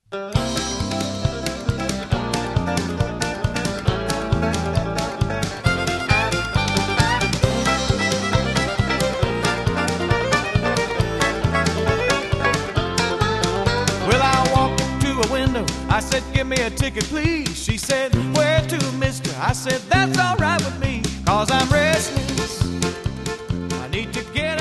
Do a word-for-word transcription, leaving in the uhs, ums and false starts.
Well, I walked up to a window. I said, give me a ticket, please. She said, where to, mister? I said, that's all right with me, 'cause I'm restless. I need to get